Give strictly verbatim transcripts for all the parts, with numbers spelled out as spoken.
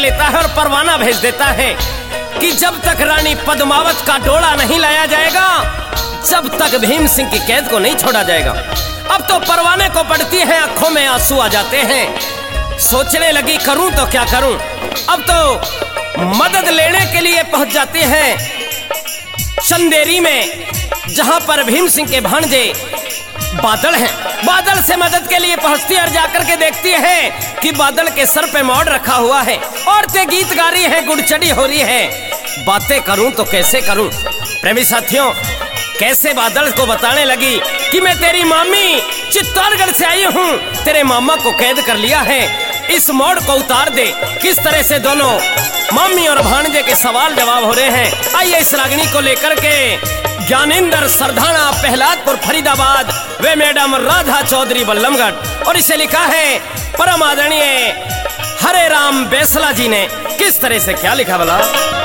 लेता है और परवाना भेज देता है कि जब तक रानी पद्मावत का डोला नहीं लाया जाएगा, जब तक भीम सिंह की कैद को नहीं छोड़ा जाएगा। अब तो परवाने को पड़ती है, आंखों में आंसू आ जाते हैं। सोचने लगी करूं तो क्या करूं। अब तो मदद लेने के लिए पहुंच जाती है चंदेरी में, जहां पर भीम सिंह के भांजे बादल हैं। बादल से मदद के लिए पहुंचती है और जाकर के देखती है कि बादल के सर पे मोड़ रखा हुआ है। औरतें गीत गा रही हैं, गुड़चड़ी हो रही है। बातें करूं तो कैसे करूं। प्रेमी साथियों, कैसे बादल को बताने लगी कि मैं तेरी मामी चित्तौड़गढ़ से आई हूं, तेरे मामा को कैद कर लिया है, इस मोड़ को उतार दे। किस तरह से दोनों मामी और भांजे के सवाल जवाब हो रहे हैं। आइए इस रागिनी को लेकर के ज्ञानेंद्र सरधाना, प्रहलादपुर, फरीदाबाद, वे मैडम राधा चौधरी, बल्लमगढ़, और इसे लिखा है परम आदरणीय हरे राम बेसला जी ने। किस तरह से क्या लिखा भला।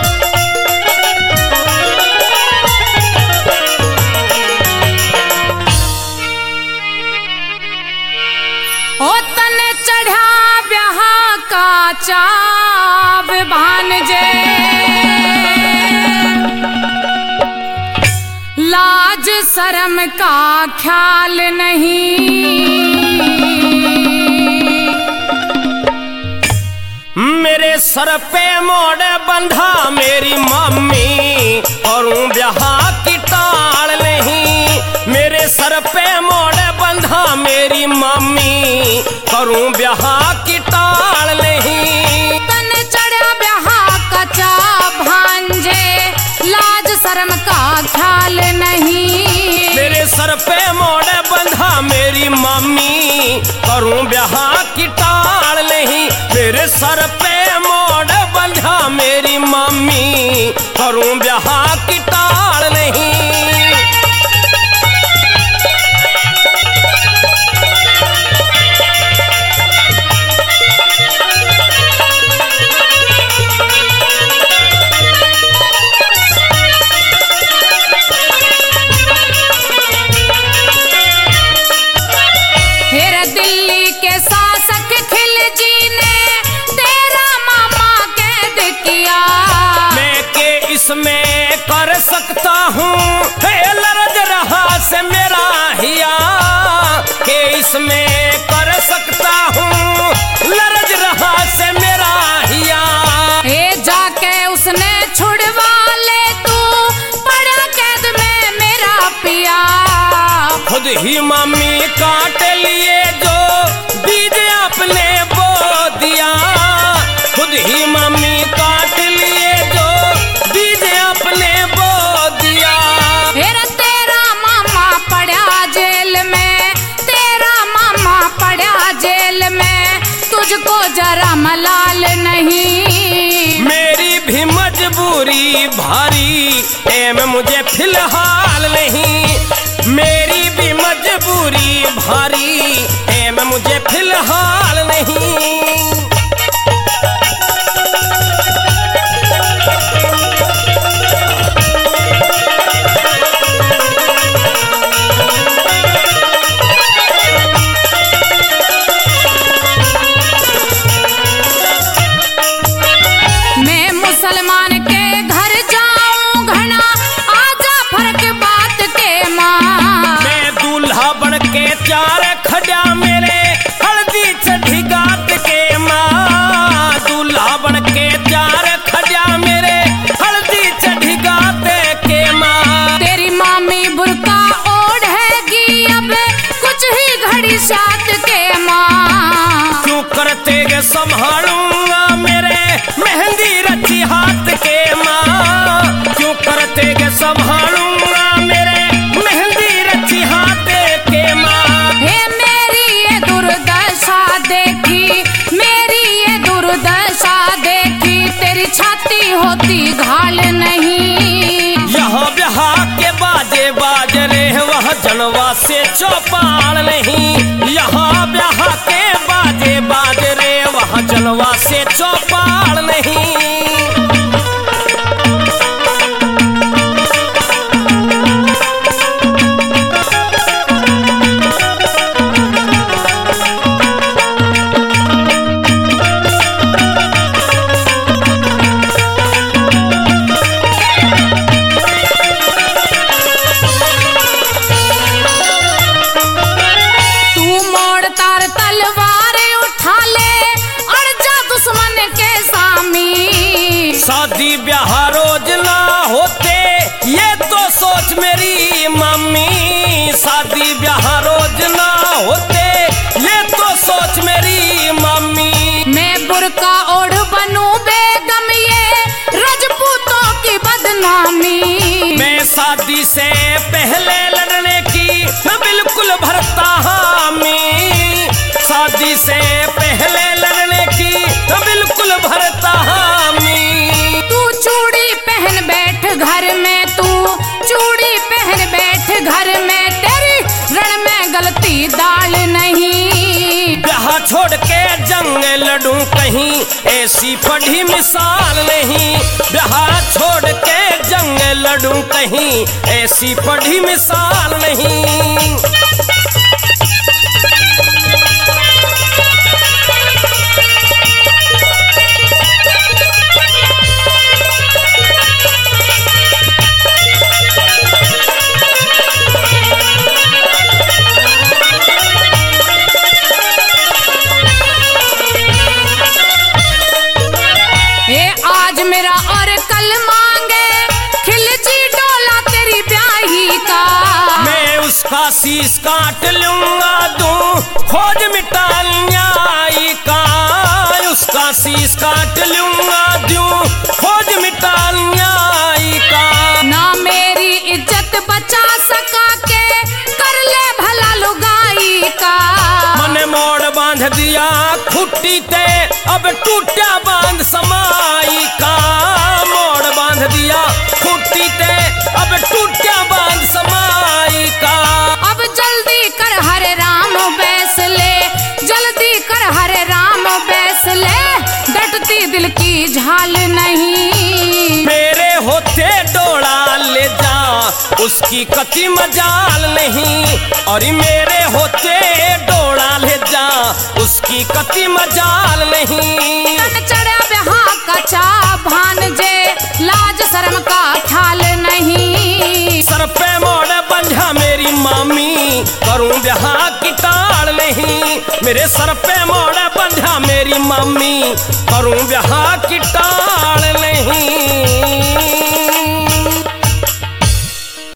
ओ तने चढ़ा ब्याह का चाव भांजे, लाज शर्म का ख्याल नहीं। मेरे सर पे मोड़ बंधा मेरी मम्मी, करूं ब्याह की टाल नहीं। मेरे सर पे मोड़ बंधा मेरी मम्मी, करूं ब्याह की टाल नहीं। तने चढ़ा ब्याह का चाव भांजे, लाज शर्म का ख्याल नहीं। मेरे सर पे मोड़ बंधा मेरी मम्मी, करूं ब्याह की टाल नहीं। मेरे सर पे मोड़ बंधा मेरी मम्मी, करूं ब्याह की टाल नहीं। इसमें कर सकता हूँ लरज रहा से मेरा हिया, के इसमें कर सकता हूँ लरज रहा से मेरा हिया। ए जाके उसने छुड़वा ले तू, पड़ा कैद में मेरा पिया। खुद ही मम्मी काट लिए जो बीज आपने बो दिया। खुद ही मम्मी काट लिए जो बीज आपने बो दिया। फिर तेरा मामा पड़ा जेल में, तेरा मामा पड़ा जेल में, तुझको जरा मलाल नहीं। मेरी भी मजबूरी भारी, एम मुझे फिलहाल नहीं। मेरी भी मजबूरी भारी, एम मुझे फिलहाल नहीं। चार खड़ा मेरे हल्दी चढ़ी गात के माँ, दूल्हा बन के चार खड़ा मेरे हल्दी चढ़ी गात के माँ। तेरी मामी बुरका ओढ़ेगी अब कुछ ही घड़ी साथ के माँ। क्यों करते गे संभालूंगा मेरे मेहंदी रची हाथ के माँ। क्यों करते गे संभालूंगा मेरे मेहंदी रची हाथ के माँ। छाती होती घाल नहीं। यहाँ ब्याह के बाजे बाज रहे, वह जनवा से चौपाल नहीं। यहाँ ब्याह के बाजे बाज रहे, वह जनवा से चौपाल नहीं। शादी ब्याह रोज ना होते, ये तो सोच मेरी मम्मी। शादी ब्याह रोज ना होते, ये तो सोच मेरी मम्मी। मैं बुर्का ओढ़ बनूं बेगम, ये राजपूतों की बदनामी। मैं शादी से पहले लड़ने की मैं बिल्कुल भरता हामी। शादी से पहले लड़ने की मैं बिल्कुल भरता हामी। तू चूड़ी पहन बैठ घर में, तू चूड़ी पहन बैठ घर में, तेरी रण में गलती दाल नहीं। ब्याह छोड़ के जंग लड़ूं कहीं, ऐसी पढ़ी मिसाल नहीं। ब्याह छोड़ के जंग लड़ूं कहीं, ऐसी पढ़ी मिसाल नहीं। मेरा और कल मांगे खिलची डोला तेरी ब्याही का। मैं उसका शीश काट लूंगा, दूं खोज मिटा न्यायी का। उसका शीश काट लूंगा, दूं खोज मिटा न्यायी का। ना मेरी इज्जत बचा सका के कर ले भला लुगाई का। मन मोड़ बांध दिया खुट्टी ते, अब टूटा बांध समाई का। मोड़ बांध दिया खुट्टी ते, अब टूटा बांध समाई का। अब जल्दी कर हरे राम बैस ले, जल्दी कर हरे राम बैस ले, डटती दिल की झाल नहीं। मेरे होते डोला ले जा, उसकी कति मजाल नहीं। और मेरे होते डोला ले जा, उसकी कति मजाल नहीं। तन चढ़ा ब्याह का चा भानजे, लाज शर्म का ख्याल नहीं। सर पे मोड़ बंझा मेरी मामी, करूं ब्याह की टाल नहीं। मेरे सर पे मोड़ बंझा मेरी मामी, करूं ब्याह की टाल